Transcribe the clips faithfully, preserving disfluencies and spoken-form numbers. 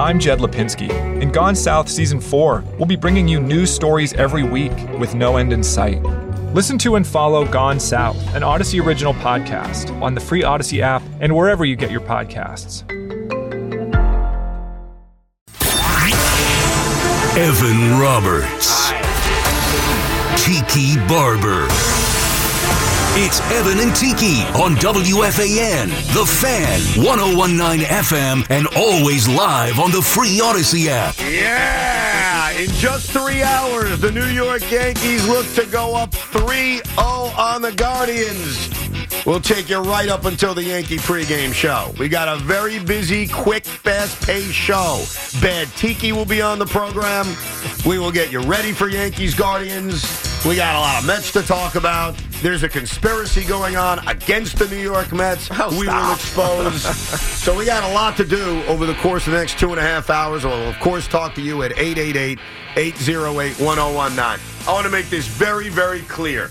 I'm Jed Lipinski. In Gone South Season four, we'll be bringing you news stories every week with no end in sight. Listen to and follow Gone South, an Odyssey original podcast, on the free Odyssey app and wherever you get your podcasts. Evan Roberts. Tiki Barber. It's Evan and Tiki on W F A N, The Fan, one oh one point nine F M, and always live on the free Odyssey app. Yeah! In just three hours, the New York Yankees look to go up three oh on the Guardians. We'll take you right up until the Yankee pregame show. We got a very busy, quick, fast-paced show. Bad Tiki will be on the program. We will get you ready for Yankees Guardians. We got a lot of Mets to talk about. There's a conspiracy going on against the New York Mets. Oh, we stop. will expose. So we got a lot to do over the course of the next two and a half hours. We'll, of course, talk to you at eight eight eight, eight oh eight, one oh one nine. I want to make this very, very clear.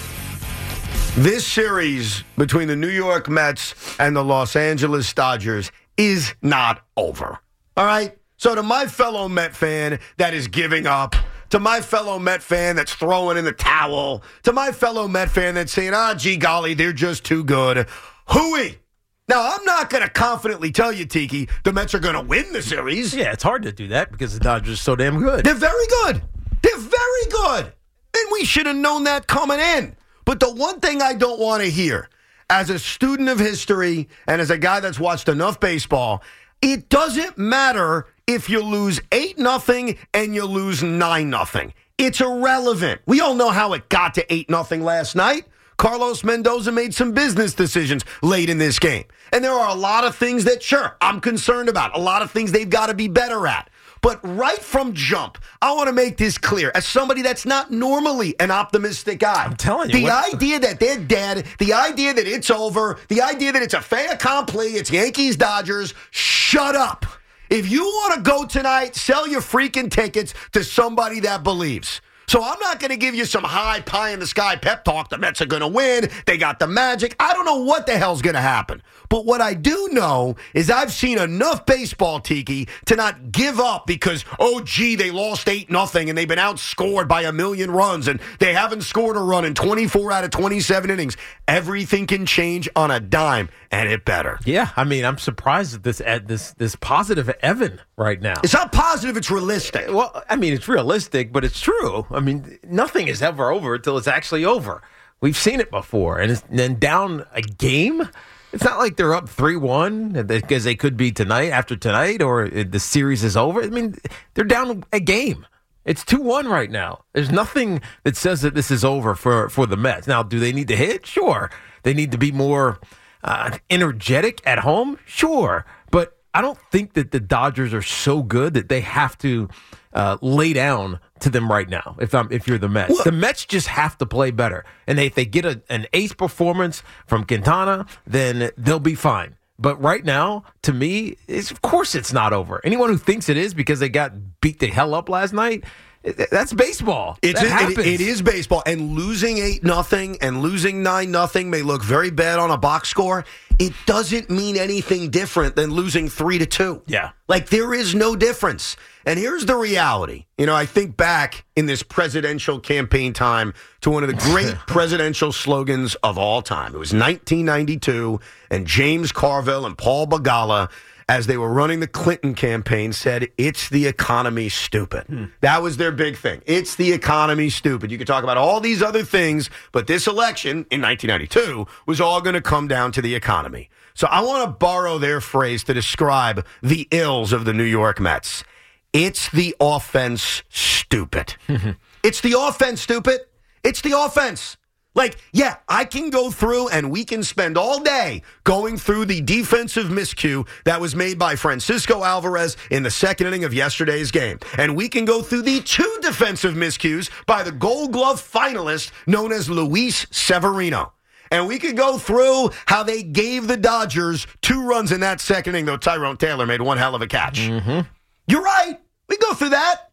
This series between the New York Mets and the Los Angeles Dodgers is not over. All right? So to my fellow Met fan that is giving up, to my fellow Met fan that's throwing in the towel, to my fellow Met fan that's saying, ah, gee golly, they're just too good. Hooey! Now, I'm not going to confidently tell you, Tiki, the Mets are going to win the series. Yeah, it's hard to do that because the Dodgers are so damn good. They're very good. They're very good. And we should have known that coming in. But the one thing I don't want to hear, as a student of history and as a guy that's watched enough baseball, it doesn't matter if you lose eight nothing and you lose nine nothing. It's irrelevant. We all know how it got to eight nothing last night. Carlos Mendoza made some business decisions late in this game. And there are a lot of things that, sure, I'm concerned about. A lot of things they've got to be better at. But right from jump, I want to make this clear. As somebody that's not normally an optimistic guy. I'm telling you. The what? idea that they're dead, the idea that it's over, the idea that it's a fait accompli, it's Yankees, Dodgers, shut up. If you want to go tonight, sell your freaking tickets to somebody that believes. So I'm not going to give you some high pie-in-the-sky pep talk. The Mets are going to win. They got the magic. I don't know what the hell's going to happen. But what I do know is I've seen enough baseball, Tiki, to not give up because, oh, gee, they lost eight nothing and they've been outscored by a million runs and they haven't scored a run in twenty-four out of twenty-seven innings. Everything can change on a dime, and it better. Yeah, I mean, I'm surprised at this at this this positive Evan right now. It's not positive, it's realistic. Well, I mean, it's realistic, but it's true. I mean, nothing is ever over until it's actually over. We've seen it before. And, it's, and then down a game, it's not like they're up three one because they could be tonight, after tonight, or the series is over. I mean, they're down a game. It's two one right now. There's nothing that says that this is over for, for the Mets. Now, do they need to hit? Sure. They need to be more uh, energetic at home? Sure. But I don't think that the Dodgers are so good that they have to uh, lay down to them right now. If I'm, if you're the Mets, what? The Mets just have to play better, and they, if they get a, an ace performance from Quintana, then they'll be fine. But right now, to me, it's, of course it's not over. Anyone who thinks it is because they got beat the hell up last night, that's baseball. It's that it, happens. It, it is baseball, and losing eight nothing and losing nine nothing may look very bad on a box score. It doesn't mean anything different than losing three to two. Yeah, like there is no difference. And here's the reality. You know, I think back in this presidential campaign time to one of the great presidential slogans of all time. It was nineteen ninety-two, and James Carville and Paul Begala, as they were running the Clinton campaign, said, it's the economy, stupid. Hmm. That was their big thing. It's the economy, stupid. You could talk about all these other things, but this election in nineteen ninety-two was all going to come down to the economy. So I want to borrow their phrase to describe the ills of the New York Mets. It's the offense, stupid. It's the offense, stupid. It's the offense. Like, yeah, I can go through and we can spend all day going through the defensive miscue that was made by Francisco Alvarez in the second inning of yesterday's game. And we can go through the two defensive miscues by the Gold Glove finalist known as Luis Severino. And we could go through how they gave the Dodgers two runs in that second inning, though Tyrone Taylor made one hell of a catch. Mm-hmm. You're right. We go through that.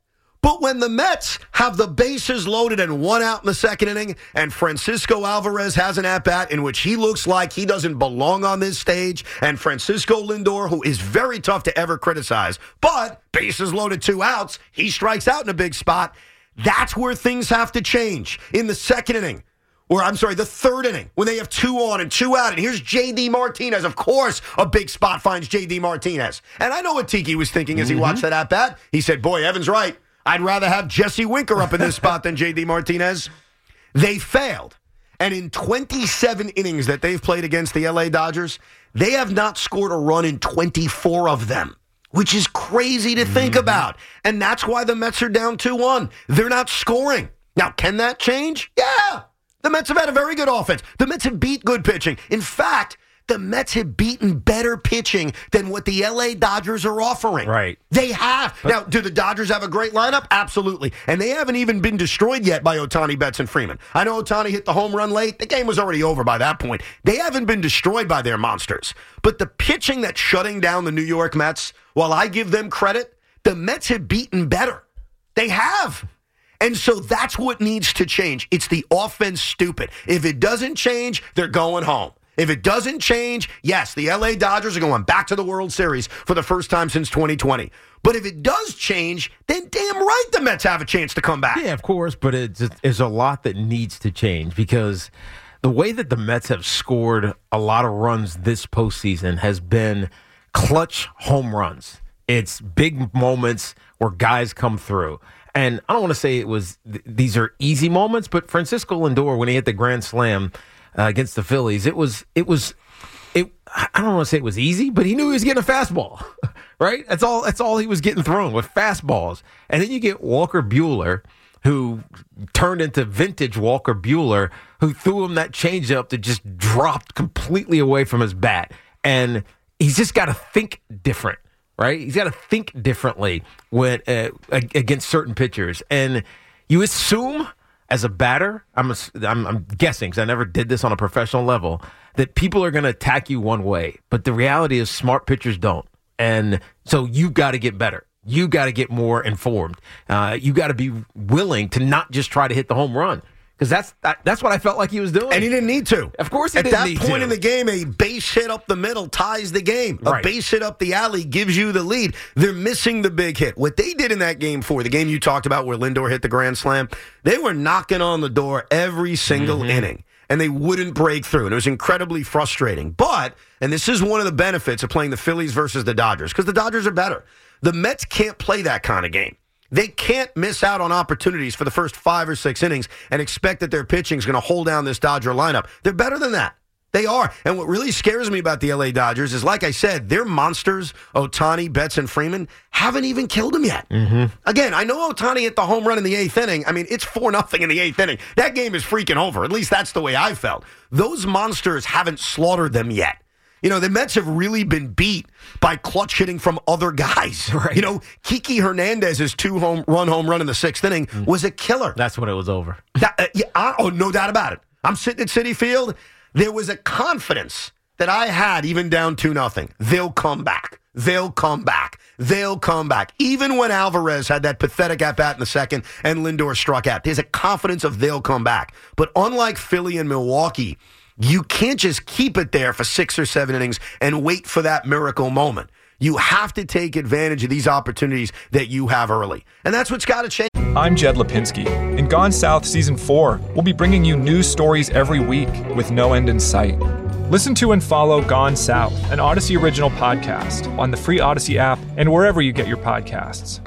But when the Mets have the bases loaded and one out in the second inning, and Francisco Alvarez has an at-bat in which he looks like he doesn't belong on this stage, and Francisco Lindor, who is very tough to ever criticize, but bases loaded, two outs, he strikes out in a big spot, that's where things have to change. In the second inning, or I'm sorry, the third inning, when they have two on and two out, and here's J D Martinez. Of course, a big spot finds J D Martinez. And I know what Tiki was thinking as he mm-hmm. watched that at-bat. He said, boy, Evan's right. I'd rather have Jesse Winker up in this spot than J D Martinez. They failed. And in twenty-seven innings that they've played against the L A Dodgers, they have not scored a run in twenty-four of them, which is crazy to think mm-hmm. about. And that's why the Mets are down two one. They're not scoring. Now, can that change? Yeah. The Mets have had a very good offense. The Mets have beat good pitching. In fact, the Mets have beaten better pitching than what the L A Dodgers are offering. Right. They have. But, now, do the Dodgers have a great lineup? Absolutely. And they haven't even been destroyed yet by Ohtani, Betts, and Freeman. I know Ohtani hit the home run late. The game was already over by that point. They haven't been destroyed by their monsters. But the pitching that's shutting down the New York Mets, while I give them credit, the Mets have beaten better. They have. And so that's what needs to change. It's the offense stupid. If it doesn't change, they're going home. If it doesn't change, yes, the L A Dodgers are going back to the World Series for the first time since twenty twenty. But if it does change, then damn right the Mets have a chance to come back. Yeah, of course, but it's, it's a lot that needs to change because the way that the Mets have scored a lot of runs this postseason has been clutch home runs. It's big moments where guys come through. And I don't want to say it was th- these are easy moments, but Francisco Lindor, when he hit the grand slam uh, against the Phillies, it was it was it. I don't want to say it was easy, but he knew he was getting a fastball, right? That's all. That's all he was getting thrown with fastballs. And then you get Walker Buehler, who turned into vintage Walker Buehler, who threw him that changeup that just dropped completely away from his bat, and he's just got to think different. Right, he's got to think differently when uh, against certain pitchers, and you assume as a batter, I'm a, I'm, I'm guessing because I never did this on a professional level, that people are going to attack you one way, but the reality is smart pitchers don't, and so you got to get better. You got to get more informed. Uh, you got to be willing to not just try to hit the home run. Because that's that, that's what I felt like he was doing. And he didn't need to. Of course he At didn't that need point to. in the game, a base hit up the middle ties the game. Right. A base hit up the alley gives you the lead. They're missing the big hit. What they did in that game four, the game you talked about where Lindor hit the grand slam, they were knocking on the door every single mm-hmm. inning. And they wouldn't break through. And it was incredibly frustrating. But, and this is one of the benefits of playing the Phillies versus the Dodgers, because the Dodgers are better. The Mets can't play that kind of game. They can't miss out on opportunities for the first five or six innings and expect that their pitching is going to hold down this Dodger lineup. They're better than that. They are. And what really scares me about the L A Dodgers is, like I said, their monsters, Ohtani, Betts, and Freeman, haven't even killed them yet. Mm-hmm. Again, I know Ohtani hit the home run in the eighth inning. I mean, it's four nothing in the eighth inning. That game is freaking over. At least that's the way I felt. Those monsters haven't slaughtered them yet. You know, the Mets have really been beat by clutch hitting from other guys. Right. You know, Kiki Hernandez's two home run home run in the sixth inning mm. was a killer. That's when it was over. That, uh, yeah, I, oh, no doubt about it. I'm sitting at Citi Field. There was a confidence that I had even down two nothing. They'll come back. They'll come back. They'll come back. Even when Alvarez had that pathetic at-bat in the second and Lindor struck out, there's a confidence of they'll come back. But unlike Philly and Milwaukee, you can't just keep it there for six or seven innings and wait for that miracle moment. You have to take advantage of these opportunities that you have early. And that's what's got to change. I'm Jed Lipinski. In Gone South Season four, we'll be bringing you news stories every week with no end in sight. Listen to and follow Gone South, an Odyssey original podcast, on the free Odyssey app and wherever you get your podcasts.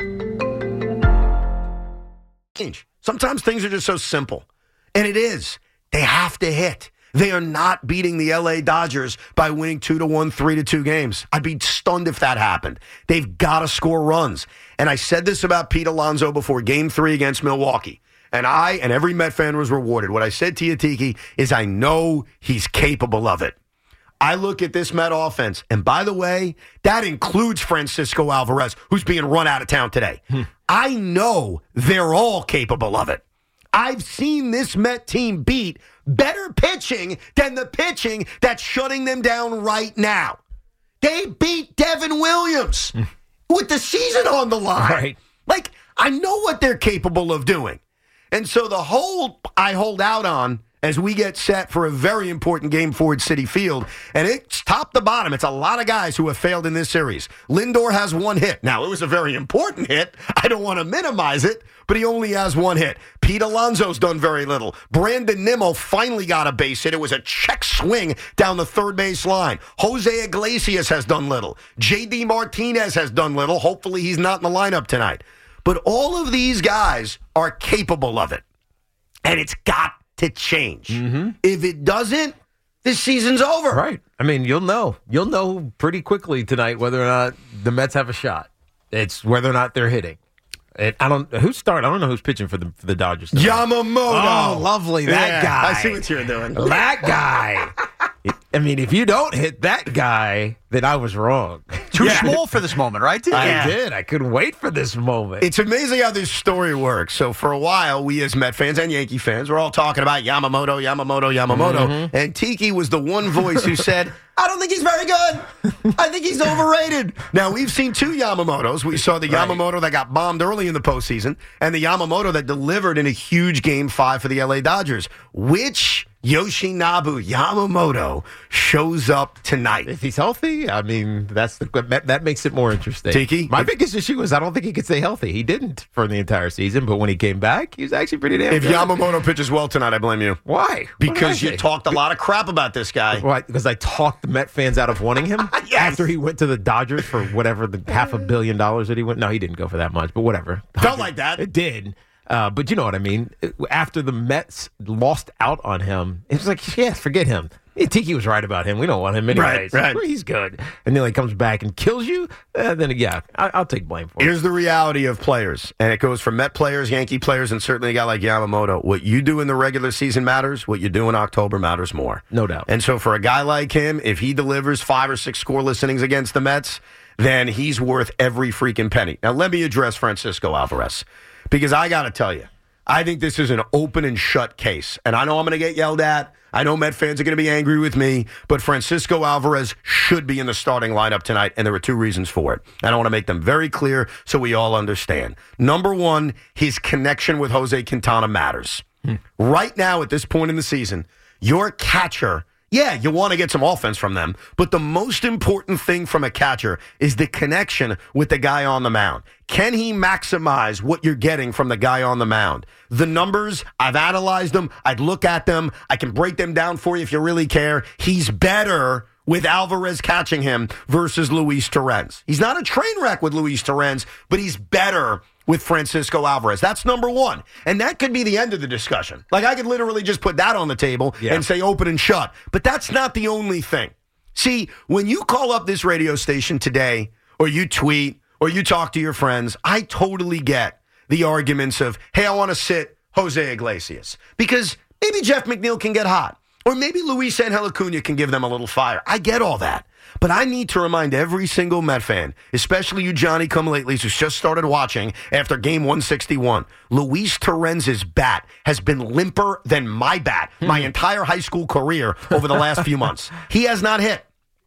Sometimes things are just so simple. And it is. They have to hit. They are not beating the L A Dodgers by winning two to one, three to two games. I'd be stunned if that happened. They've got to score runs. And I said this about Pete Alonso before game three against Milwaukee. And I and every Met fan was rewarded. What I said to you, Tiki, is I know he's capable of it. I look at this Met offense, and by the way, that includes Francisco Alvarez, who's being run out of town today. Hmm. I know they're all capable of it. I've seen this Met team beat better pitching than the pitching that's shutting them down right now. They beat Devin Williams with the season on the line. Right. Like, I know what they're capable of doing. And so the hold I hold out on as we get set for a very important game for Citi Field, and it's top to bottom. It's a lot of guys who have failed in this series. Lindor has one hit. Now, it was a very important hit. I don't want to minimize it, but he only has one hit. Pete Alonso's done very little. Brandon Nimmo finally got a base hit. It was a check swing down the third base line. Jose Iglesias has done little. J D Martinez has done little. Hopefully he's not in the lineup tonight. But all of these guys are capable of it. And it's got to change. Mm-hmm. If it doesn't, this season's over. Right. I mean, you'll know. You'll know pretty quickly tonight whether or not the Mets have a shot. It's whether or not they're hitting. And I don't who's starting. I don't know who's pitching for the for the Dodgers tonight. Yamamoto. Oh, lovely. That yeah, guy. I see what you're doing. That guy. I mean, if you don't hit that guy, then I was wrong. Too Yeah. small for this moment, right? I Yeah. did. I couldn't wait for this moment. It's amazing how this story works. So for a while, we as Met fans and Yankee fans were all talking about Yamamoto, Yamamoto, Yamamoto. Mm-hmm. And Tiki was the one voice who said, I don't think he's very good. I think he's overrated. Now, we've seen two Yamamotos. We saw the Right. Yamamoto that got bombed early in the postseason and the Yamamoto that delivered in a huge game five for the L A Dodgers. Which Yoshinobu Yamamoto shows up tonight? If he's healthy, I mean, that's the that, that makes it more interesting. Tiki? My biggest issue is I don't think he could stay healthy. He didn't for the entire season, but when he came back, he was actually pretty damn If good. Yamamoto pitches well tonight, I blame you. Why? What did I Because you say? talked a lot of crap about this guy. Why? Because I talked the Met fans out of wanting him Yes. after he went to the Dodgers for whatever the half a billion dollars that he went. No, he didn't go for that much, but whatever. Felt like that. It did. Uh, but you know what I mean. After the Mets lost out on him, it was like, yeah, forget him. Yeah, Tiki was right about him. We don't want him anyways. Right, right. He's good. And then he comes back and kills you. Uh, then, yeah, I, I'll take blame for it. Here's the reality of players, and it goes for Met players, Yankee players, and certainly a guy like Yamamoto. What you do in the regular season matters. What you do in October matters more. No doubt. And so for a guy like him, if he delivers five or six scoreless innings against the Mets, then he's worth every freaking penny. Now, let me address Francisco Alvarez, because I got to tell you, I think this is an open and shut case. And I know I'm going to get yelled at. I know Met fans are going to be angry with me, but Francisco Alvarez should be in the starting lineup tonight, and there are two reasons for it. And I want to make them very clear so we all understand. Number one, his connection with Jose Quintana matters. Hmm. Right now, at this point in the season, your catcher, yeah, you want to get some offense from them, but the most important thing from a catcher is the connection with the guy on the mound. Can he maximize what you're getting from the guy on the mound? The numbers, I've analyzed them. I'd look at them. I can break them down for you if you really care. He's better with Alvarez catching him versus Luis Torrens. He's not a train wreck with Luis Torrens, but he's better with Francisco Alvarez. That's number one. And that could be the end of the discussion. Like, I could literally just put that on the table Yeah. and say open and shut. But that's not the only thing. See, when you call up this radio station today, or you tweet, or you talk to your friends, I totally get the arguments of, hey, I want to sit Jose Iglesias. Because maybe Jeff McNeil can get hot. Or maybe Luis Angel Acuna can give them a little fire. I get all that. But I need to remind every single Met fan, especially you Johnny-come-latelys who's just started watching after game one sixty-one, Luis Torrens' bat has been limper than my bat my entire high school career over the last few months. He has not hit.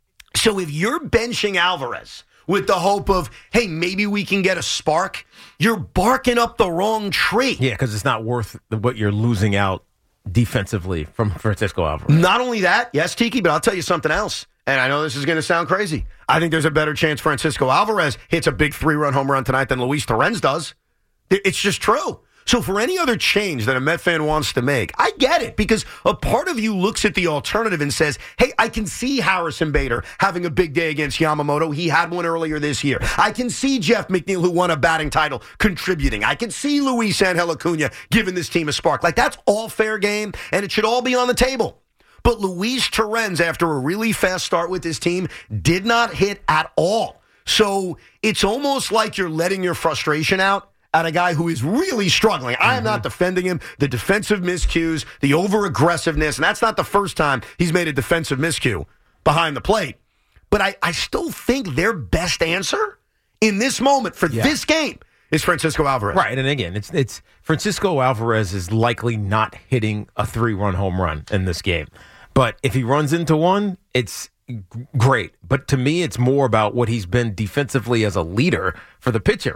So if you're benching Alvarez with the hope of, hey, maybe we can get a spark, you're barking up the wrong tree. Yeah, because it's not worth what you're losing out defensively from Francisco Alvarez. Not only that, yes, Tiki, but I'll tell you something else. And I know this is going to sound crazy. I think there's a better chance Francisco Alvarez hits a big three-run home run tonight than Luis Torrens does. It's just true. So for any other change that a Met fan wants to make, I get it, because a part of you looks at the alternative and says, hey, I can see Harrison Bader having a big day against Yamamoto. He had one earlier this year. I can see Jeff McNeil, who won a batting title, contributing. I can see Luis Angel Acuna giving this team a spark. Like, that's all fair game, and it should all be on the table. But Luis Torrens, after a really fast start with this team, did not hit at all. So it's almost like you're letting your frustration out at a guy who is really struggling. I am mm-hmm. not defending him. The defensive miscues, the over-aggressiveness, and that's not the first time he's made a defensive miscue behind the plate. But I, I still think their best answer in this moment for yeah. this game is Francisco Alvarez. Right, and again, it's it's Francisco Alvarez is likely not hitting a three-run home run in this game. But if he runs into one, it's great. But to me, it's more about what he's been defensively as a leader for the pitcher.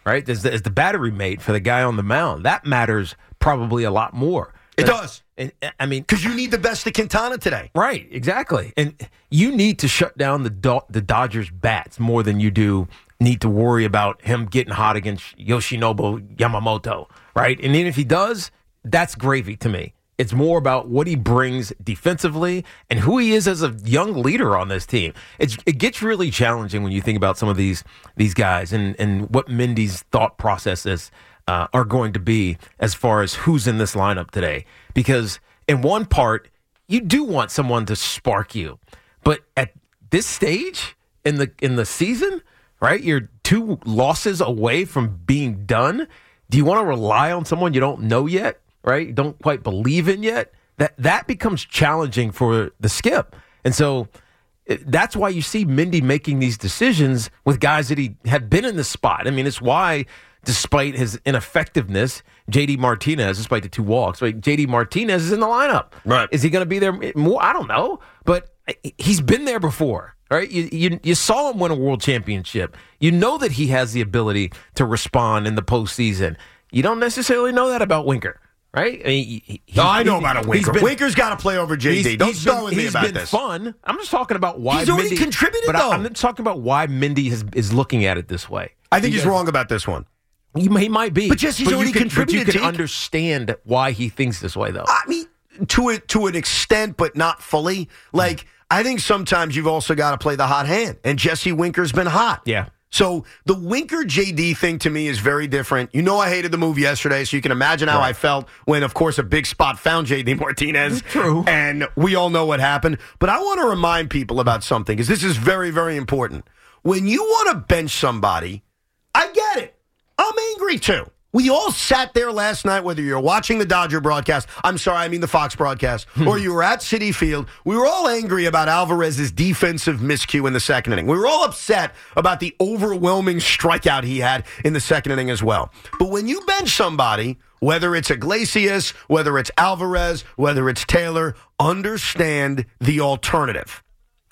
right? As the, as the battery mate for the guy on the mound. That matters probably a lot more. It does. And, I mean, because you need the best of Quintana today. Right, exactly. And you need to shut down the Do- the Dodgers' bats more than you do need to worry about him getting hot against Yoshinobu Yamamoto, right? And even if he does, that's gravy to me. It's more about what he brings defensively and who he is as a young leader on this team. It's, it gets really challenging when you think about some of these these guys and, and what Mindy's thought processes uh, are going to be as far as who's in this lineup today. Because in one part, you do want someone to spark you. But at this stage in the in the season, right, you're two losses away from being done. Do you want to rely on someone you don't know yet? Right? You don't quite believe in yet, that that becomes challenging for the skip. And so it, that's why you see Mindy making these decisions with guys that he had been in the spot. I mean, it's why, despite his ineffectiveness, J D Martinez, despite the two walks, right, J D Martinez is in the lineup. Right. Is he going to be there more? I don't know. But he's been there before. Right? You, you you saw him win a world championship. You know that he has the ability to respond in the postseason. You don't necessarily know that about Winker. Right? I mean, he, he, no, I know about a Winker. Been, Winker's got to play over J D. Don't start been, with me about this. He's been this. fun. I'm just talking about why he's already Mindy, contributed, but though. I, I'm talking about why Mindy has, is looking at it this way. I think because he's wrong about this one. He, he might be. But just he's but already you can, contributed, But you can Jake. understand why he thinks this way, though. I mean, to a, to an extent, but not fully. Like, mm. I think sometimes you've also got to play the hot hand, and Jesse Winker's been hot. Yeah. So the Winker-J D thing to me is very different. You know I hated the move yesterday, so you can imagine how right. I felt when, of course, a big spot found J D Martinez. True. And we all know what happened. But I want to remind people about something, because this is very, very important. When you want to bench somebody, I get it. I'm angry, too. We all sat there last night, whether you're watching the Dodger broadcast, I'm sorry, I mean the Fox broadcast, or you were at Citi Field. We were all angry about Alvarez's defensive miscue in the second inning. We were all upset about the overwhelming strikeout he had in the second inning as well. But when you bench somebody, whether it's Iglesias, whether it's Alvarez, whether it's Taylor, understand the alternative.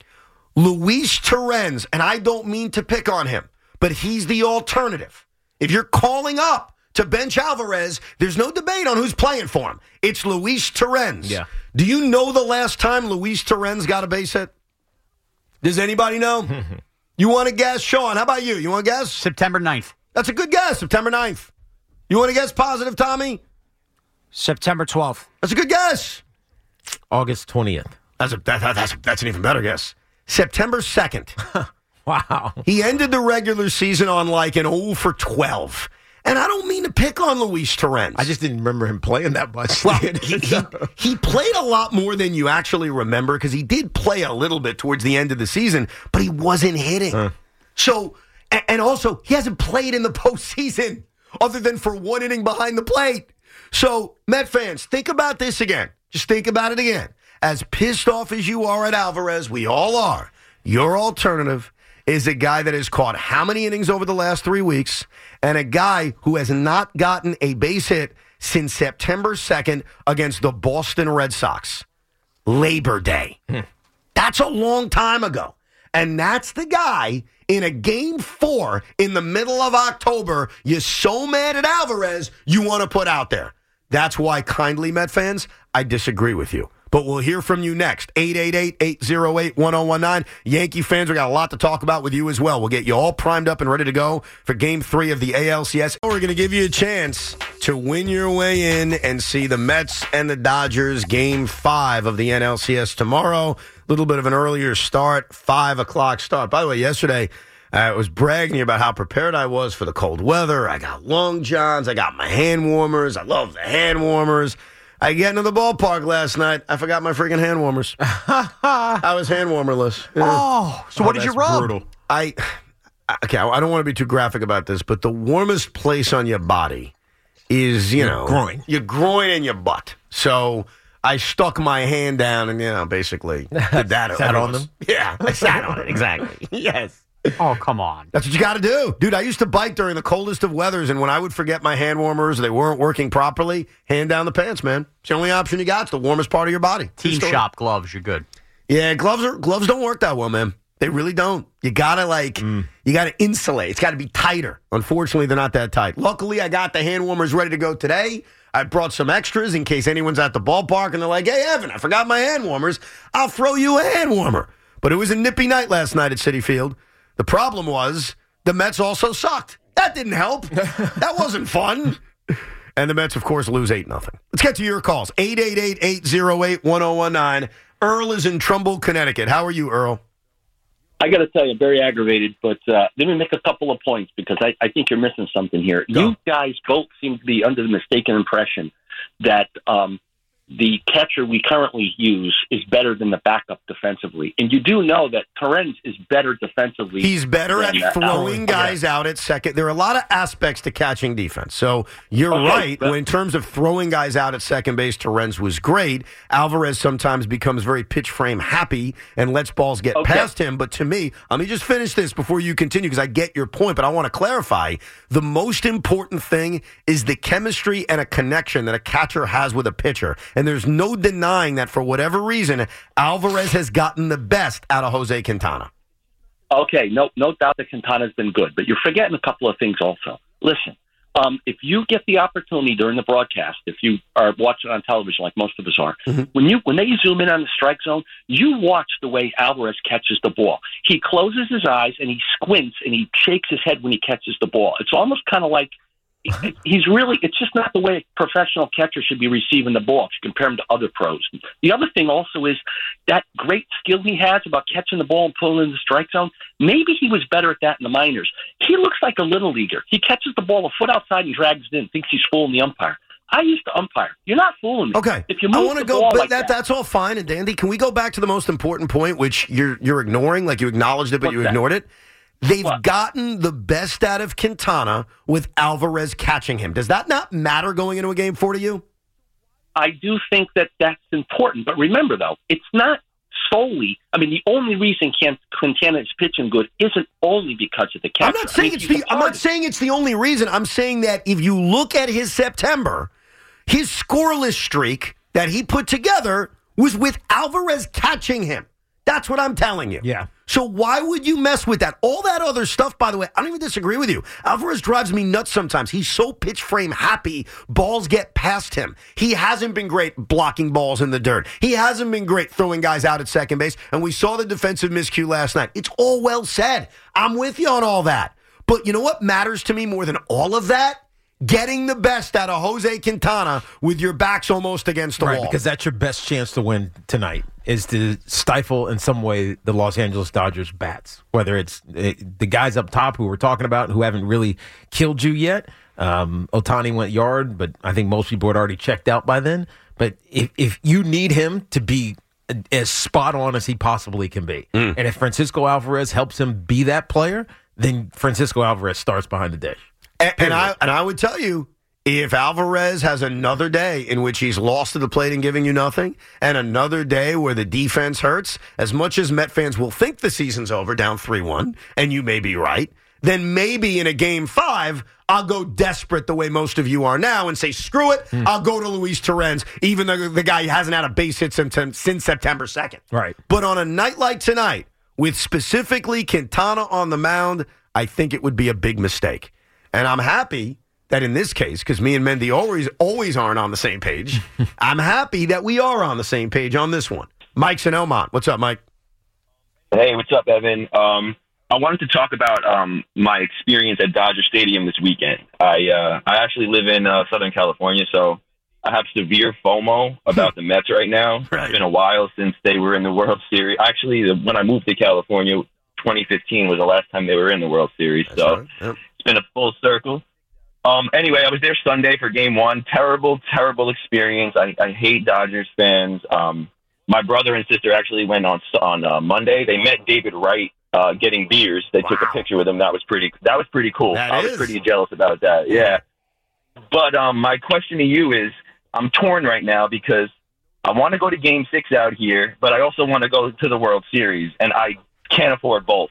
Luis Torrens, and I don't mean to pick on him, but he's the alternative. If you're calling up to bench Alvarez, there's no debate on who's playing for him. It's Luis Torrens. Yeah. Do you know the last time Luis Torrens got a base hit? Does anybody know? You want to guess? Sean, how about you? You want to guess? September ninth. That's a good guess, September ninth. You want to guess positive, Tommy? September twelfth. That's a good guess. August twentieth. That's, a, that, that, that's, that's an even better guess. September second. Wow. He ended the regular season on like an oh for twelve. And I don't mean to pick on Luis Torrens. I just didn't remember him playing that much. Well, he, he, he played a lot more than you actually remember, because he did play a little bit towards the end of the season, but he wasn't hitting. Uh. So, and also, he hasn't played in the postseason other than for one inning behind the plate. So, Met fans, think about this again. Just think about it again. As pissed off as you are at Alvarez, we all are, your alternative is a guy that has caught how many innings over the last three weeks, and a guy who has not gotten a base hit since September second against the Boston Red Sox. Labor Day. Hmm. That's a long time ago. And that's the guy in a game four in the middle of October you're so mad at Alvarez you want to put out there. That's why, kindly, Met fans, I disagree with you. But we'll hear from you next. eight eight eight, eight oh eight, one oh one nine. Yankee fans, we got a lot to talk about with you as well. We'll get you all primed up and ready to go for Game three of the A L C S. We're going to give you a chance to win your way in and see the Mets and the Dodgers Game five of the N L C S tomorrow. A little bit of an earlier start, five o'clock start. By the way, yesterday, I was bragging about how prepared I was for the cold weather. I got long johns. I got my hand warmers. I love the hand warmers. I get into the ballpark last night. I forgot my freaking hand warmers. I was hand warmerless. Yeah. Oh, so oh, what did you rub? Brutal. I okay. I don't want to be too graphic about this, but the warmest place on your body is, you your know, groin, your groin and your butt. So I stuck my hand down and, you know, basically did that. Sat on them. Yeah, I sat on it exactly. Yes. Oh, come on. That's what you got to do. Dude, I used to bike during the coldest of weathers, and when I would forget my hand warmers, they weren't working properly, hand down the pants, man. It's the only option you got. It's the warmest part of your body. Team shop gloves, you're good. Yeah, gloves are gloves don't work that well, man. They really don't. You gotta like, mm. you gotta insulate. It's got to be tighter. Unfortunately, they're not that tight. Luckily, I got the hand warmers ready to go today. I brought some extras in case anyone's at the ballpark and they're like, "Hey, Evan, I forgot my hand warmers. I'll throw you a hand warmer." But it was a nippy night last night at Citi Field. The problem was the Mets also sucked. That didn't help. That wasn't fun. And the Mets, of course, lose eight nothing. Let's get to your calls. eight eight eight, eight oh eight, one oh one nine. Earl is in Trumbull, Connecticut. How are you, Earl? I got to tell you, I'm very aggravated, but uh, let me make a couple of points because I, I think you're missing something here. Go. You guys both seem to be under the mistaken impression that um, the catcher we currently use is better than the backup defensively. And you do know that Torrens is better defensively. He's better at uh, throwing Alvarez. guys out at second. There are a lot of aspects to catching defense. So you're okay, right. but, in terms of throwing guys out at second base, Torrens was great. Alvarez sometimes becomes very pitch frame happy and lets balls get okay. past him. But to me, let me just finish this before you continue because I get your point, but I want to clarify. The most important thing is the chemistry and a connection that a catcher has with a pitcher. And there's no denying that for whatever reason, Alvarez has gotten the best out of Jose Quintana. Okay, no, no doubt that Quintana's been good, but you're forgetting a couple of things also. Listen, um, if you get the opportunity during the broadcast, if you are watching on television like most of us are, mm-hmm. when you when they zoom in on the strike zone, you watch the way Alvarez catches the ball. He closes his eyes and he squints and he shakes his head when he catches the ball. It's almost kind of like he's really, it's just not the way a professional catcher should be receiving the ball if you compare him to other pros. The other thing also is that great skill he has about catching the ball and pulling in the strike zone. Maybe he was better at that in the minors. He looks like a little leaguer. He catches the ball a foot outside and drags it in, thinks he's fooling the umpire. I used to umpire. You're not fooling me. Okay. If you move I want to the go, ball but like that, that, that's all fine and dandy. Can we go back to the most important point, which you're you're ignoring? Like you acknowledged it, but What's you that? ignored it. They've What? gotten the best out of Quintana with Alvarez catching him. Does that not matter going into a game four to you? I do think that that's important. But remember, though, it's not solely, I mean, the only reason Quintana is pitching good isn't only because of the catcher. I'm not saying I mean, it's the I'm not started. saying it's the only reason. I'm saying that if you look at his September, his scoreless streak that he put together was with Alvarez catching him. That's what I'm telling you. Yeah. So why would you mess with that? All that other stuff, by the way, I don't even disagree with you. Alvarez drives me nuts sometimes. He's so pitch frame happy, balls get past him. He hasn't been great blocking balls in the dirt. He hasn't been great throwing guys out at second base. And we saw the defensive miscue last night. It's all well said. I'm with you on all that. But you know what matters to me more than all of that? Getting the best out of Jose Quintana with your backs almost against the right, wall. because that's your best chance to win tonight, is to stifle in some way the Los Angeles Dodgers bats, whether it's uh, the guys up top who we're talking about who haven't really killed you yet. Um, Ohtani went yard, but I think most people had already checked out by then. But if, if you need him to be as spot on as he possibly can be, mm. and if Francisco Alvarez helps him be that player, then Francisco Alvarez starts behind the dish. And, and I and I would tell you, if Alvarez has another day in which he's lost to the plate and giving you nothing, and another day where the defense hurts, as much as Met fans will think the season's over, down three one, and you may be right, then maybe in a game five, I'll go desperate the way most of you are now and say, screw it, mm. I'll go to Luis Torrens, even though the guy hasn't had a base hit since, since September second. Right. But on a night like tonight, with specifically Quintana on the mound, I think it would be a big mistake. And I'm happy that in this case, because me and Mendy always always aren't on the same page, I'm happy that we are on the same page on this one. Mike's in Elmont. What's up, Mike? Hey, what's up, Evan? Um, I wanted to talk about um, my experience at Dodger Stadium this weekend. I uh, I actually live in uh, Southern California, so I have severe FOMO about the Mets right now. Right. It's been a while since they were in the World Series. Actually, when I moved to California, twenty fifteen was the last time they were in the World Series. That's so right. Yep. It's been a full circle. Um, anyway, I was there Sunday for game one. Terrible, terrible experience. I, I hate Dodgers fans. Um, my brother and sister actually went on on uh, Monday. They met David Wright uh, getting beers. They wow. took a picture with him. That was pretty. That was pretty cool. That I is. was pretty jealous about that. Yeah. But um, my question to you is, I'm torn right now because I want to go to Game Six out here, but I also want to go to the World Series, and I can't afford both.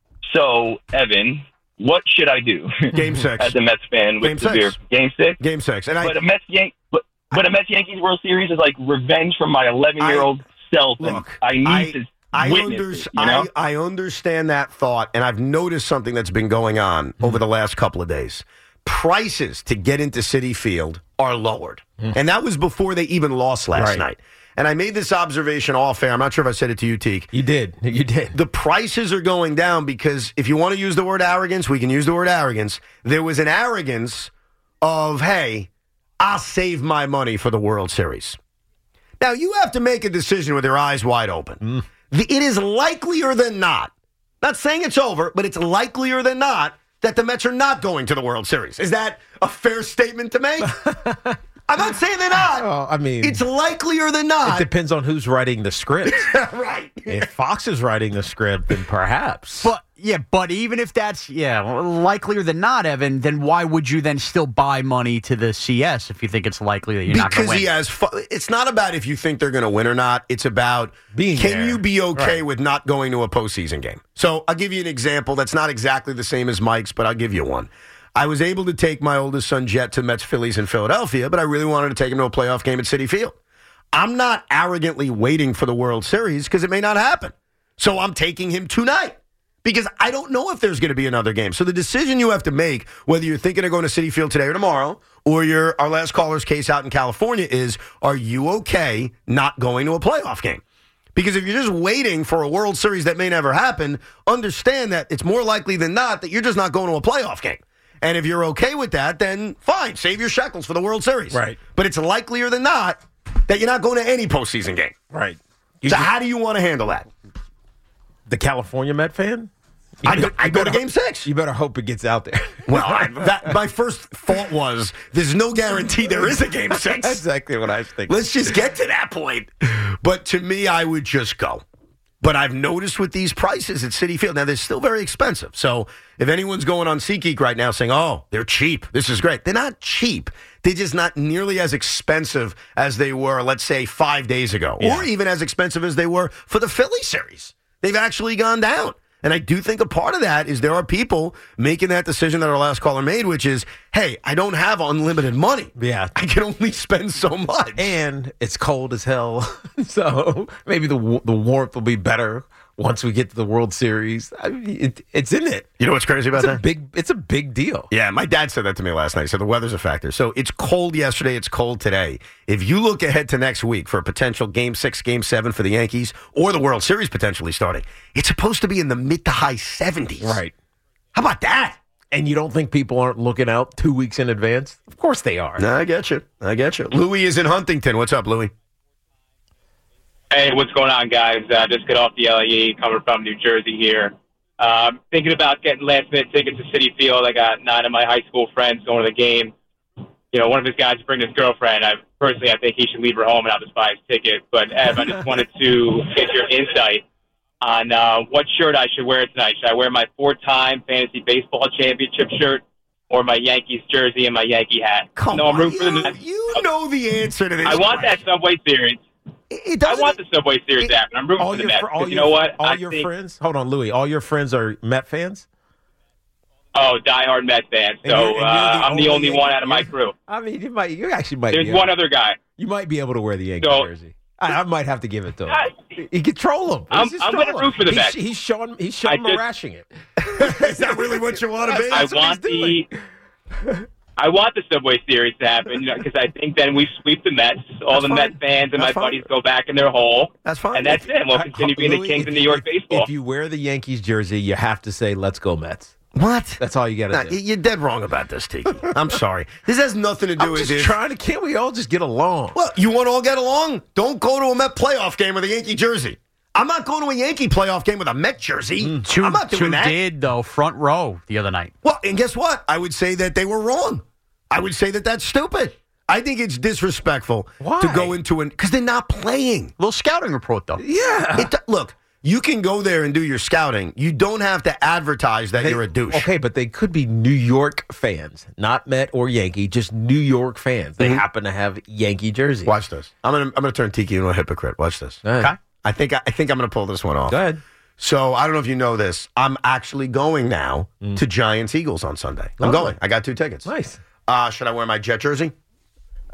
So, Evan, what should I do? Game six. As a Mets fan with Game severe six. Game six. Game six. And I, but a Mets Yan- but, but a Mets Yankees World Series is like revenge from my eleven year old self. Look, and I need I, to I, witness under, it, you know? I, I understand that thought, and I've noticed something that's been going on mm-hmm. over the last couple of days. Prices to get into Citi Field are lowered. Mm-hmm. And that was before they even lost last right. night. And I made this observation all fair. I'm not sure if I said it to you, Teak. You did. You did. The prices are going down because if you want to use the word arrogance, we can use the word arrogance. There was an arrogance of, hey, I'll save my money for the World Series. Now, you have to make a decision with your eyes wide open. Mm. The, it is likelier than not, not saying it's over, but it's likelier than not that the Mets are not going to the World Series. Is that a fair statement to make? I'm not saying they're not. Oh, I mean, it's likelier than not. It depends on who's writing the script. Right. If Fox is writing the script, then perhaps. But yeah, but even if that's yeah likelier than not, Evan, then why would you then still buy money to the C S if you think it's likely that you're because not going to win? Because he has. Fu- it's not about if you think they're going to win or not. It's about being can there. you be okay right. with not going to a postseason game. So I'll give you an example that's not exactly the same as Mike's, but I'll give you one. I was able to take my oldest son, Jet, to Mets Phillies in Philadelphia, but I really wanted to take him to a playoff game at Citi Field. I'm not arrogantly waiting for the World Series because it may not happen. So I'm taking him tonight because I don't know if there's going to be another game. So the decision you have to make, whether you're thinking of going to Citi Field today or tomorrow, or your our last caller's case out in California is, are you okay not going to a playoff game? Because if you're just waiting for a World Series that may never happen, understand that it's more likely than not that you're just not going to a playoff game. And if you're okay with that, then fine, save your shekels for the World Series. Right. But it's likelier than not that you're not going to any postseason game. Right. You so just, how do you want to handle that? The California Met fan? I go, I go to Game Six. You better hope it gets out there. Well, I, that, my first thought was there's no guarantee there is a Game Six. That's exactly what I was thinking. Let's just get to that point. But to me, I would just go. But I've noticed with these prices at Citi Field, now they're still very expensive. So if anyone's going on SeatGeek right now saying, oh, they're cheap, this is great. They're not cheap. They're just not nearly as expensive as they were, let's say, five days ago. Yeah. Or even as expensive as they were for the Philly series. They've actually gone down. And I do think a part of that is there are people making that decision that our last caller made, which is, hey, I don't have unlimited money. Yeah. I can only spend so much. And it's cold as hell. So maybe the the warmth will be better once we get to the World Series. I mean, it, it's in it. You know what's crazy about it's that? A big, it's a big deal. Yeah, my dad said that to me last night. He said the weather's a factor. So it's cold yesterday. It's cold today. If you look ahead to next week for a potential Game six, Game seven for the Yankees, or the World Series potentially starting, it's supposed to be in the mid to high seventies. Right. How about that? And you don't think people aren't looking out two weeks in advance? Of course they are. No, I get you. I get you. Louis is in Huntington. What's up, Louis? Hey, what's going on, guys? Uh, just got off the L A E, coming from New Jersey here. Uh, thinking about getting last-minute tickets to Citi Field. I got nine of my high school friends going to the game. You know, one of his guys is bringing his girlfriend. I personally, I think he should leave her home and I'll just buy his ticket. But, Ev, I just wanted to get your insight on uh, what shirt I should wear tonight. Should I wear my four-time fantasy baseball championship shirt or my Yankees jersey and my Yankee hat? Come no, I'm rooting on, for you, the Mets. You know the answer to this I want question. that Subway Series. It I want the Subway Series it, to happen. I'm rooting all for the your, Mets. all You your, know what? All I your think, friends, hold on, Louis. All your friends are Met fans? Oh, diehard Mets fans. So And you're- and you're uh, the I'm the only only one out of my Yankee- crew. I mean, you might, you actually might. There's be one able, other guy. You might be able to wear the Yankee So- jersey. I, I might have to give it to him. I- You can troll him. I'm- Just I'm troll gonna him. root for the he's, Mets. He's showing. He's I showing just- rashing it. Is that really what you want to be? I That's what want he's the. I want the Subway Series to happen, you know, because I think then we sweep the Mets. All That's the fine. Mets fans and That's my fine. buddies go back in their hole. That's fine. And that's If- it. We'll continue being Louis, the kings if of New you- York if, baseball. If you wear the Yankees jersey, you have to say, "Let's go Mets." What? That's all you got to Nah, do. you're dead wrong about this, Tiki. I'm sorry. This has nothing to do I'm with just this. trying to. Can't we all just get along? Well, you want to all get along? Don't go to a Met playoff game with a Yankee jersey. I'm not going to a Yankee playoff game with a Met jersey. Mm, Two, I'm not doing two that. did, though, front row the other night. Well, and guess what? I would say that they were wrong. I would say that that's stupid. I think it's disrespectful Why? to go into an because they're not playing. Little scouting report, though. Yeah. It, look, you can go there and do your scouting. You don't have to advertise that They- you're a douche. Okay, but they could be New York fans, not Met or Yankee, just New York fans. They Mhm. happen to have Yankee jerseys. Watch this. I'm gonna I'm gonna turn Tiki into a hypocrite. Watch this. Go ahead. Okay. I think I, I think I'm gonna pull this one off. Go ahead. So I don't know if you know this. I'm actually going now to Giants Eagles on Sunday. I'm Lovely. going. I got two tickets. Nice. Uh, should I wear my Jet jersey?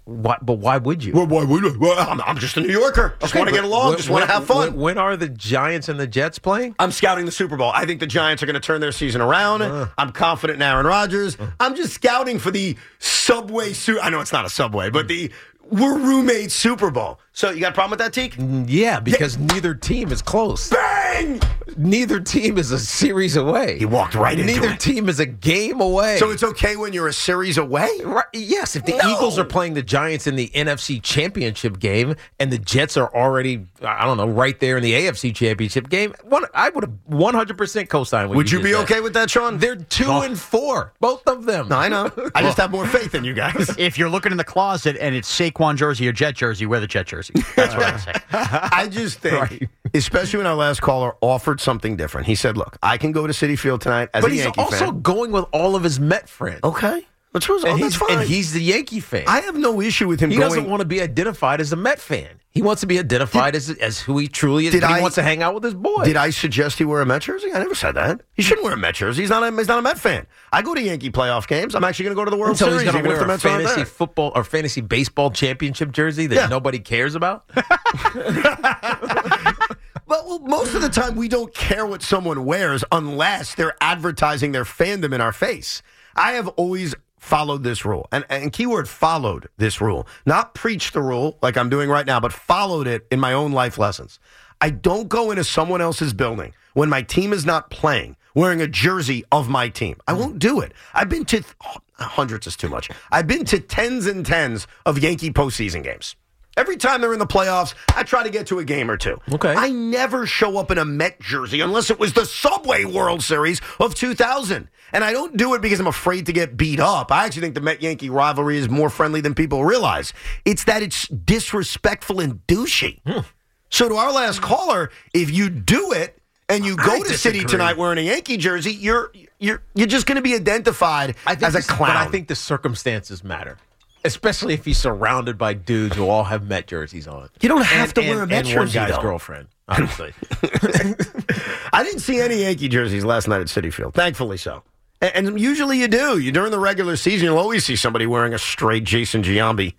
why, but why would you? Well, why would I? Well, I'm, I'm just a New Yorker. Just Okay, want to get but along. when- just want to when- have fun. When, when are the Giants and the Jets playing? I'm scouting the Super Bowl. I think the Giants are going to turn their season around. Uh. I'm confident in Aaron Rodgers. Uh. I'm just scouting for the Subway. Su- I know it's not a Subway, but the we're roommates Super Bowl. So you got a problem with that, Teak? Yeah, because yeah. neither team is close. Bang! Neither team is a series away. He walked right into Neither it. team is a game away. So it's okay when you're a series away? Right, yes, if the No. Eagles are playing the Giants in the N F C Championship game and the Jets are already, I don't know, right there in the A F C Championship game, one, I would have one hundred percent co-signed what Would you, you be just okay said. with that, Sean? They're two oh. and four, both of them. No, I know. I just have more faith in you guys. If you're looking in the closet and it's Saquon jersey or Jet jersey, wear the Jet jersey. That's what I say. I just think, Right. especially when our last caller offered something different. He said, look, I can go to Citi Field tonight as But a he's Yankee also fan. going with all of his Met friends. Okay. That's, oh, and, that's he's, fine. and he's the Yankee fan. I have no issue with him he going. doesn't want to be identified as a Met fan. He wants to be identified as as who he truly is. Did He I- wants to hang out with his boys. Did I suggest he wear a Met jersey? I never said that. He shouldn't wear a Met jersey. He's not a, he's not a Met fan. I go to Yankee playoff games. I'm actually going to go to the World so Series he's going even to if the wear a Mets aren't fantasy there. football or fantasy baseball championship jersey that Yeah. nobody cares about. But well, most of the time, we don't care what someone wears unless they're advertising their fandom in our face. I have always followed this rule, and, and keyword followed this rule. Not preached the rule like I'm doing right now, but followed it in my own life lessons. I don't go into someone else's building when my team is not playing wearing a jersey of my team. I won't do it. I've been to oh, hundreds is too much. I've been to tens and tens of Yankee postseason games. Every time they're in the playoffs, I try to get to a game or two. Okay. I never show up in a Met jersey unless it was the Subway World Series of two thousand. And I don't do it because I'm afraid to get beat up. I actually think the Met-Yankee rivalry is more friendly than people realize. It's that it's disrespectful and douchey. Hmm. So to our last caller, if you do it and you go I to disagree. City tonight wearing a Yankee jersey, you're you're you're just going to be identified I think as a this- clown. But I think the circumstances matter. Especially if he's surrounded by dudes who all have Met jerseys on. You don't have and, to and, wear a Met and one jersey, guy's though. girlfriend, obviously. I didn't see any Yankee jerseys last night at Citi Field, thankfully so. And, and usually you do. You during the regular season, you'll always see somebody wearing a stray Jason Giambi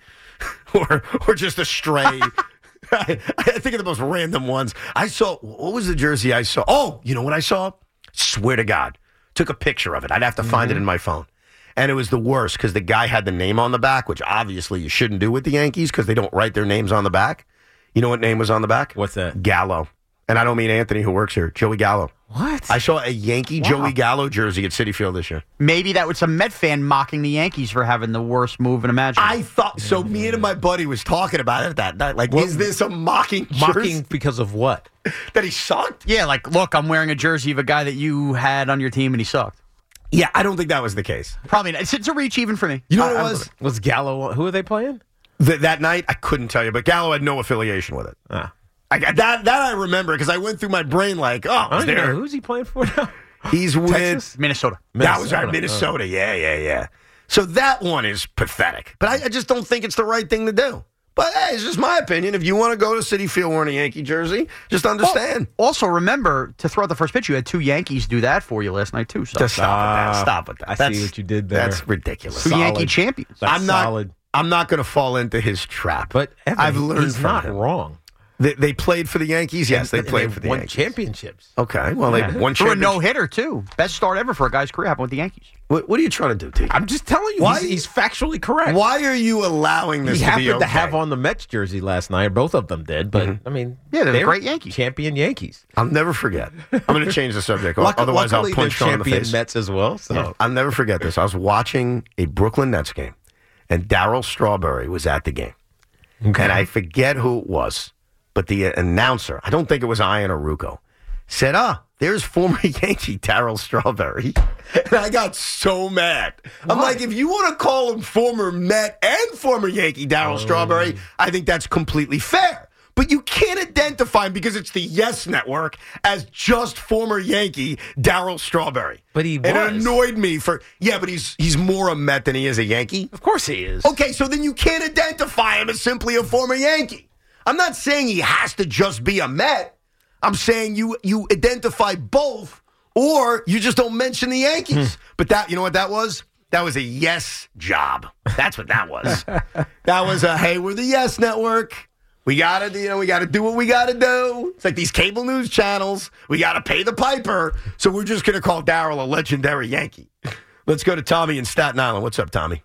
or or just a stray. I, I think of the most random ones. I saw, what was the jersey I saw? Oh, you know what I saw? Swear to God. Took a picture of it. I'd have to find mm-hmm. it in my phone. And it was the worst because the guy had the name on the back, which obviously you shouldn't do with the Yankees because they don't write their names on the back. You know what name was on the back? What's that? Gallo. And I don't mean Anthony who works here. Joey Gallo. What? I saw a Yankee Wow. Joey Gallo jersey at Citi Field this year. Maybe that was some Met fan mocking the Yankees for having the worst move in imaginable. I thought so. Me and my buddy was talking about it that night. Like, What- is this a mocking jersey Mocking because of what? that he sucked? Yeah, like, look, I'm wearing a jersey of a guy that you had on your team and he sucked. Yeah, I don't think that was the case. Probably not. It's, it's a reach even for me. You know what I- it I- was? Was Gallo, who are they playing? Th- that night, I couldn't tell you, but Gallo had no affiliation with it. Ah. I, that that I remember because I went through my brain like, oh, I was don't even know. there? Who's he playing for now? He's with Texas? Minnesota. That was our Minnesota. Minnesota. Yeah, yeah, yeah. So that one is pathetic. But I, I just don't think it's the right thing to do. But hey, it's just my opinion. If you want to go to Citi Field wearing a Yankee jersey, just understand. Al- Also, remember, to throw out the first pitch, you had two Yankees do that for you last night, too. So. Just stop with that. Ah, Stop with that. I see That's- what you did there. That's ridiculous. Two Solid. Yankee champions. That's I'm not. solid. I'm not going to fall into his trap. But Evan, I've learned he's from not him. wrong. They, they played for the Yankees. Yes, they And played for the won Yankees. championships. Okay, well, they won Threw a championships. no-hitter, too. Best start ever for a guy's career happened with the Yankees. What, what are you trying to do, T? I'm just telling you, Why- he's, he's factually correct. Why are you allowing this He to happened be okay? to have on the Mets jersey last night. Both of them did, but I mean, Yeah, they're the they're great Yankees. champion Yankees. I'll never forget. I'm going to change the subject. Luck- Otherwise, I'll luckily, punch they're Sean in the champion face. Mets as well. So I'll never forget this. I was watching a Brooklyn Nets game, and Darryl Strawberry was at the game. Okay. And I forget who it was, but the announcer, I don't think it was Ian or Rucco, said, ah, there's former Yankee Darryl Strawberry. And I got so mad. I'm like, if you want to call him former Met and former Yankee Darryl Oh. Strawberry, I think that's completely fair. But you can't identify him because it's the Yes Network as just former Yankee Darryl Strawberry. But he And it was. annoyed me for, yeah, but he's he's more a Met than he is a Yankee. Of course he is. Okay, so then you can't identify him as simply a former Yankee. I'm not saying he has to just be a Met. I'm saying you you identify both, or you just don't mention the Yankees. But that, you know what that was? That was a yes job. That's what that was. That was a, hey, we're the Yes Network. We gotta, you know, we gotta do what we gotta do. It's like these cable news channels. We gotta pay the piper. So we're just gonna call Daryl a legendary Yankee. Let's go to Tommy in Staten Island. What's up, Tommy?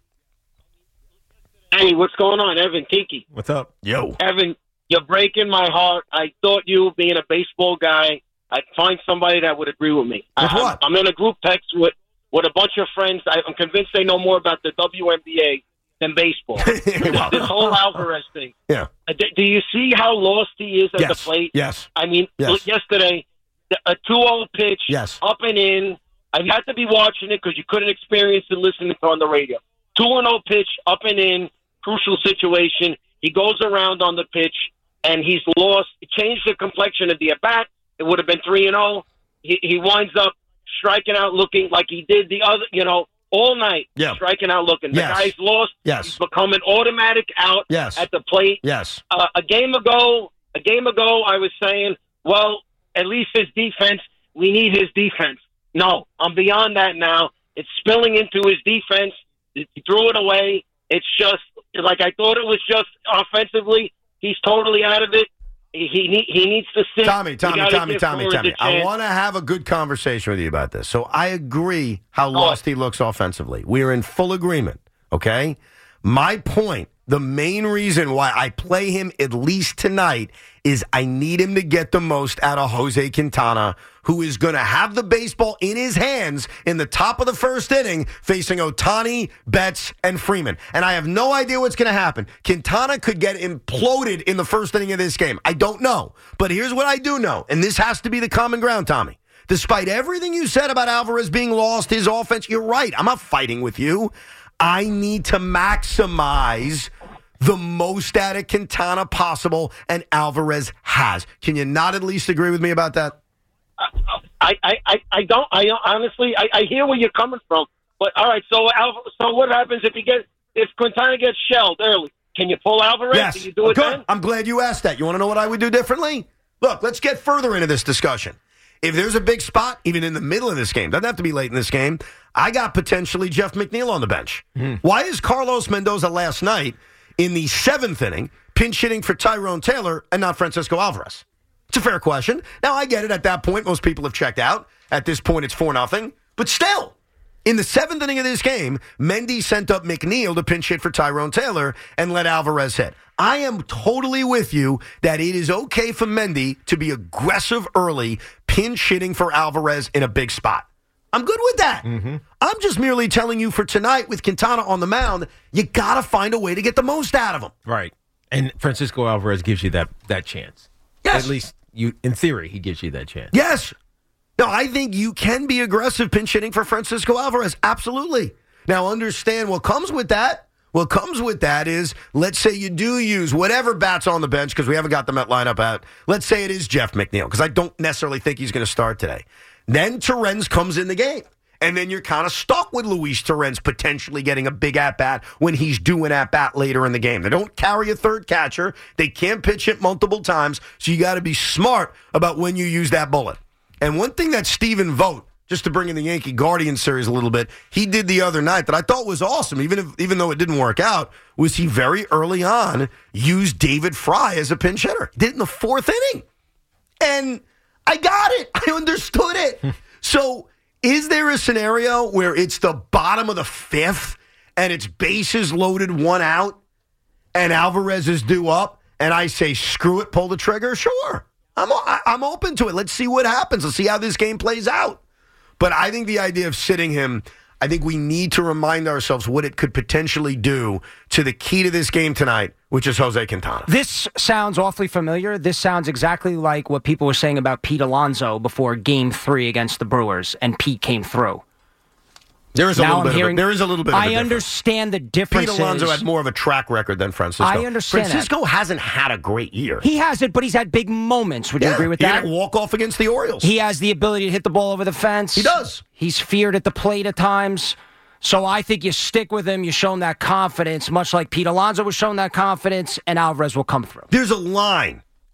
Hey, what's going on, Evan Tiki? What's up? Yo. Evan, you're breaking my heart. I thought you, being a baseball guy, I'd find somebody that would agree with me. With I, what? I'm in a group text with, with a bunch of friends. I, I'm convinced they know more about the W N B A than baseball. Well, This whole Alvarez thing. Yeah. Uh, do, do you see how lost he is at Yes. the plate? Yes. I mean, Yes. look, yesterday, the- a two oh pitch, Yes. up and in. I had to be watching it because you couldn't experience it listening to it on the radio. two oh pitch, up and in, crucial situation. He goes around on the pitch, and he's lost. It changed the complexion of the at-bat. It would have been three and oh. He, he winds up striking out looking like he did the other, you know, all night, Yeah. striking out looking. The Yes. guy's lost. Yes. He's become an automatic out Yes. at the plate. Yes. Uh, a game ago, a game ago, I was saying, well, at least his defense, we need his defense. No, I'm beyond that now. It's spilling into his defense. He threw it away. It's just like I thought it was just offensively. He's totally out of it. He he, he needs to sit. Tommy, We Tommy, gotta Tommy, give Tommy, Flores Tommy. a I chance. want to have a good conversation with you about this. So I agree how lost he looks offensively. We are in full agreement, okay? My point, the main reason why I play him at least tonight is I need him to get the most out of Jose Quintana, who is going to have the baseball in his hands in the top of the first inning facing Ohtani, Betts, and Freeman. And I have no idea what's going to happen. Quintana could get imploded in the first inning of this game. I don't know. But here's what I do know, and this has to be the common ground, Tommy. Despite everything you said about Alvarez being lost, his offense, you're right. I'm not fighting with you. I need to maximize the most out of Quintana possible, and Alvarez has. Can you not at least agree with me about that? I, I, I, I don't. I honestly, I, I hear where you're coming from. But all right, so Alvar, so what happens if he gets if Quintana gets shelled early? Can you pull Alvarez? Yes. Can you do it Good. then? I'm glad you asked that. You want to know what I would do differently? Look, let's get further into this discussion. If there's a big spot, even in the middle of this game, doesn't have to be late in this game, I got potentially Jeff McNeil on the bench. Mm. Why is Carlos Mendoza last night in the seventh inning pinch hitting for Tyrone Taylor and not Francisco Alvarez? It's a fair question. Now, I get it. At that point, most people have checked out. At this point, it's four nothing. But still, in the seventh inning of this game, Mendy sent up McNeil to pinch hit for Tyrone Taylor and let Alvarez hit. I am totally with you that it is okay for Mendy to be aggressive early, pinch hitting for Alvarez in a big spot. I'm good with that. Mm-hmm. I'm just merely telling you for tonight with Quintana on the mound, you got to find a way to get the most out of him. Right. And Francisco Alvarez gives you that, that chance. Yes. At least, you, in theory, he gives you that chance. Yes. No, I think you can be aggressive pinch hitting for Francisco Alvarez. Absolutely. Now, understand what comes with that. What comes with that is, let's say you do use whatever bats on the bench, because we haven't got the Met lineup out. Let's say it is Jeff McNeil, because I don't necessarily think he's going to start today. Then Torrens comes in the game. And then you're kind of stuck with Luis Torrens potentially getting a big at-bat when he's due an at-bat later in the game. They don't carry a third catcher. They can't pitch hit multiple times. So you got to be smart about when you use that bullet. And one thing that Stephen Vogt, just to bring in the Yankee Guardian series a little bit, he did the other night that I thought was awesome, even if even though it didn't work out, was he very early on used David Fry as a pinch hitter. He did it in the fourth inning. And I got it. I understood it. So is there a scenario where it's the bottom of the fifth and it's bases loaded, one out, and Alvarez is due up, and I say, screw it, pull the trigger? Sure. I'm I'm open to it. Let's see what happens. Let's see how this game plays out. But I think the idea of sitting him, I think we need to remind ourselves what it could potentially do to the key to this game tonight, which is Jose Quintana. This sounds awfully familiar. This sounds exactly like what people were saying about Pete Alonso before Game Three against the Brewers, and Pete came through. There is a now little I'm bit hearing, of a, there is a little bit of a I difference. understand the difference. Pete Alonso had more of a track record than Francisco. I understand Francisco that. hasn't had a great year. He hasn't, but he's had big moments. Would yeah, you agree with he that? He had a walk-off against the Orioles. He has the ability to hit the ball over the fence. He does. He's feared at the plate at times. So I think you stick with him. You show him that confidence, much like Pete Alonso was shown that confidence, and Alvarez will come through. There's a line,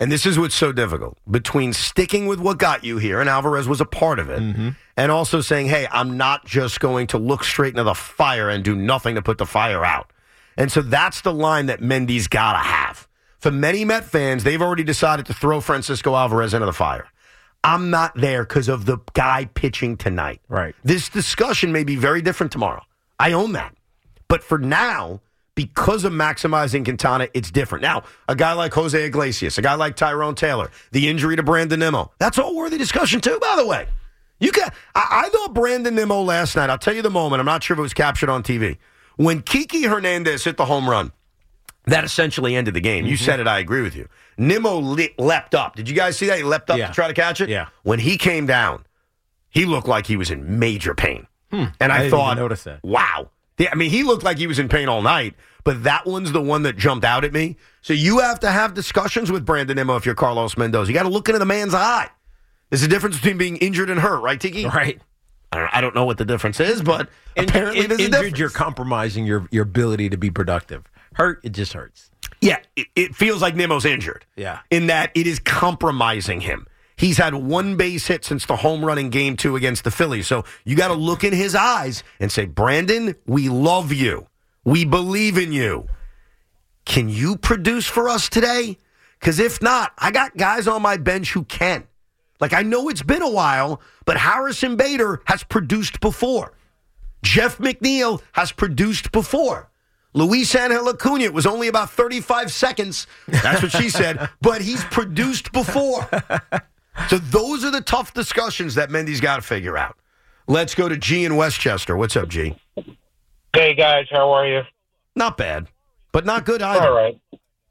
and this is what's so difficult, between sticking with what got you here, and Alvarez was a part of it, mm-hmm. and also saying, hey, I'm not just going to look straight into the fire and do nothing to put the fire out. And so that's the line that Mendy's got to have. For many Met fans, they've already decided to throw Francisco Alvarez into the fire. I'm not there because of the guy pitching tonight. Right. This discussion may be very different tomorrow. I own that. But for now, because of maximizing Quintana, it's different. Now, a guy like Jose Iglesias, a guy like Tyrone Taylor, the injury to Brandon Nimmo, that's all worthy discussion too, by the way. You can, I, I thought Brandon Nimmo last night, I'll tell you the moment, I'm not sure if it was captured on T V. When Kiki Hernandez hit the home run, that essentially ended the game. Mm-hmm. You said it, I agree with you. Nimmo le- leapt up. Did you guys see that? He leapt up yeah. to try to catch it? Yeah. When he came down, he looked like he was in major pain. Hmm. And I, I didn't thought, even notice that. Wow. Yeah, I mean, he looked like he was in pain all night, but that one's the one that jumped out at me. So you have to have discussions with Brandon Nimmo if you're Carlos Mendoza. You got to look into the man's eye. There's a difference between being injured and hurt, right, Tiki? Right. I don't, I don't know what the difference is, but in, apparently in, there's a injured, difference. You're compromising your, your ability to be productive. Hurt, it just hurts. Yeah, it, it feels like Nimmo's injured. Yeah. In that it is compromising him. He's had one base hit since the home run in game two against the Phillies. So you got to look in his eyes and say, Brandon, we love you. We believe in you. Can you produce for us today? Because if not, I got guys on my bench who can. Like, I know it's been a while, but Harrison Bader has produced before. Jeff McNeil has produced before. Luis Angel Acuna, it was only about thirty-five seconds. That's what she said. But he's produced before. So those are the tough discussions that Mendy's got to figure out. Let's go to G in Westchester. What's up, G? Hey, guys. How are you? Not bad, but not good either. All right.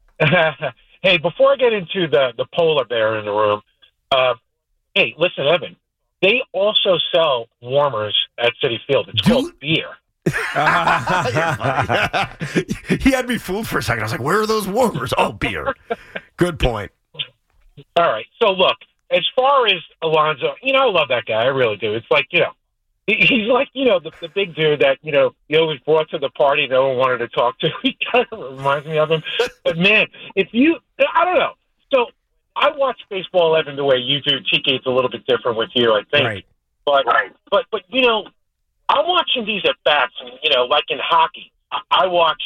Hey, before I get into the, the polar bear in the room, uh, hey, listen, Evan, they also sell warmers at Citi Field. It's Dude. called beer. He had me fooled for a second. I was like, where are those warmers? Oh, beer. Good point. All right. So, look, as far as Alonso, you know, I love that guy. I really do. It's like, you know, he, he's like, you know, the, the big dude that, you know, you always brought to the party no one wanted to talk to. He kind of reminds me of him. But, man, if you, I don't know. So, I watch Baseball eleven the way you do. T K, it's a little bit different with you, I think. Right. But, but, but, you know, I'm watching these at bats, and you know, like in hockey, I, I watch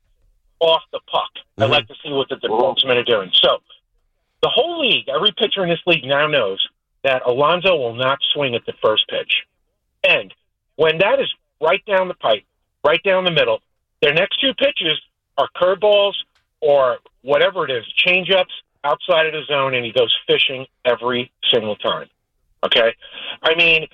off the puck. Mm-hmm. I like to see what the defensemen are doing. So, the whole league, every pitcher in this league now knows that Alonso will not swing at the first pitch. And when that is right down the pipe, right down the middle, their next two pitches are curveballs or whatever it is, changeups outside of the zone, and he goes fishing every single time. Okay, I mean.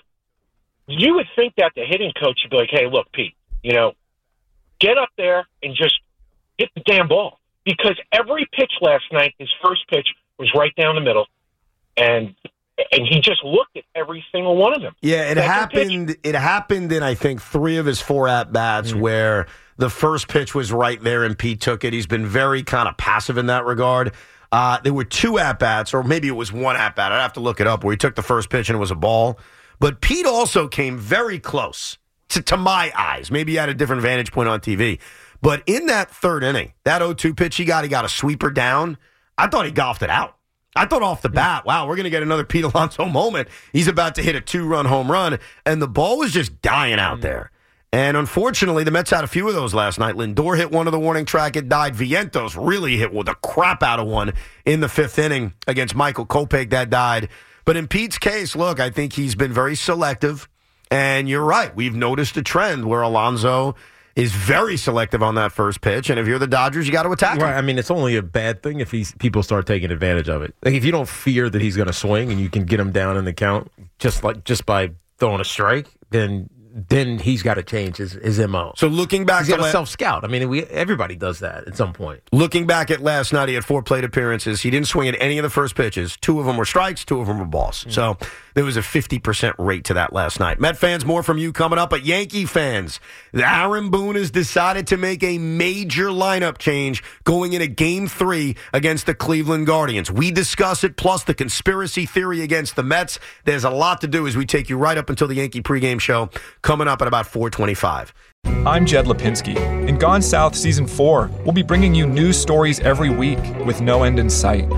You would think that the hitting coach would be like, hey, look, Pete, you know, get up there and just hit the damn ball. Because every pitch last night, his first pitch was right down the middle, and and he just looked at every single one of them. Yeah, it Second happened pitch. It happened in, I think, three of his four at-bats mm-hmm. where the first pitch was right there and Pete took it. He's been very kind of passive in that regard. Uh, there were two at-bats, or maybe it was one at-bat. I'd have to look it up, where he took the first pitch and it was a ball. But Pete also came very close to, to my eyes. Maybe he had a different vantage point on T V. But in that third inning, that oh two pitch he got, he got a sweeper down. I thought he golfed it out. I thought off the bat, wow, we're going to get another Pete Alonso moment. He's about to hit a two-run home run, and the ball was just dying out there. And unfortunately, the Mets had a few of those last night. Lindor hit one of the warning track, it died. Vientos really hit with the crap out of one in the fifth inning against Michael Kopech, that died. But in Pete's case, look, I think he's been very selective. And you're right. We've noticed a trend where Alonso is very selective on that first pitch. And if you're the Dodgers, you got to attack him. Right. I mean, it's only a bad thing if he's people start taking advantage of it. Like if you don't fear that he's going to swing and you can get him down in the count just like just by throwing a strike, then then he's got to change his, his M O. So looking back, he's got to to self-scout. I mean, we everybody does that at some point. Looking back at last night, he had four plate appearances. He didn't swing at any of the first pitches. Two of them were strikes, two of them were balls. Mm. So there was a fifty percent rate to that last night. Met fans, more from you coming up. But Yankee fans, Aaron Boone has decided to make a major lineup change going into game three against the Cleveland Guardians. We discuss it, plus the conspiracy theory against the Mets. There's a lot to do as we take you right up until the Yankee pregame show coming up at about four twenty-five. I'm Jed Lipinski. In Gone South Season four, we'll be bringing you news stories every week with no end in sight.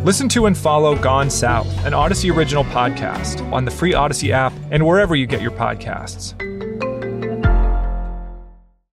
Listen to and follow Gone South, an Odyssey original podcast, on the free Odyssey app and wherever you get your podcasts.